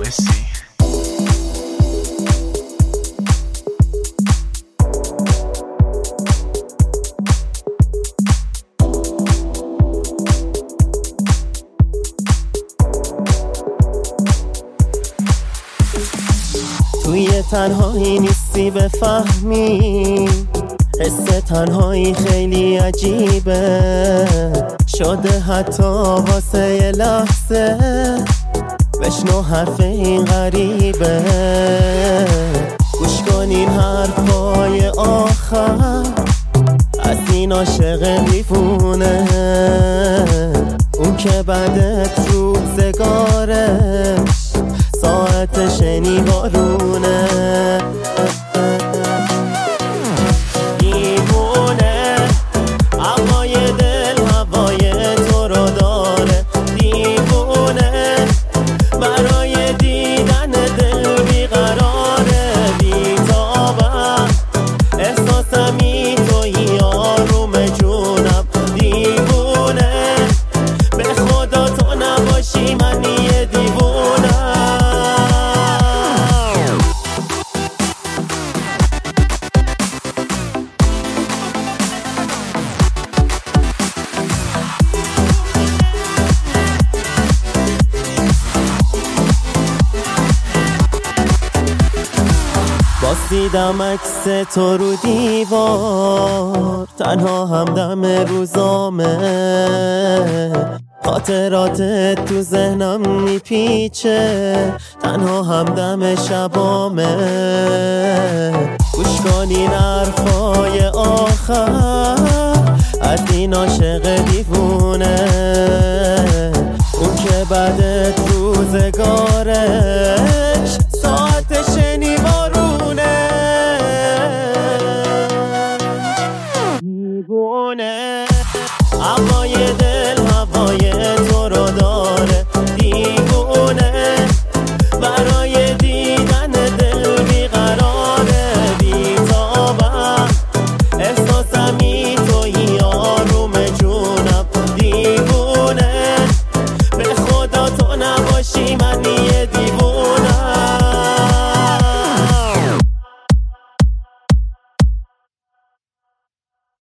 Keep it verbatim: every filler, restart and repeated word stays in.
برسی. توی تنهایی نیستی بفهمی، حس تنهایی خیلی عجیبه، شده حتی واسه یه لحظه بشنو حرف این غریبه. گوش کن این حرفای آخر از این عاشق دیوونه، اون که بعدت روزگارش ساعت شنی بارونه. دیوونه هوای دل هوای تو رو داره، دیوونه برای دیدن دل بیقراره، بیتابم احساسمی توی آروم جونم، دیوونه به خدا تو نباشی من یه دیوونه. باز دیدم عکس تو رو دیوار، تنها همدم روزامه، خاطراتت تو ذهنم میپیچه، تنها همدم شبامه. گوش کن این حرفای آخر از این عاشق دیوونه، اون که بعدت روزگار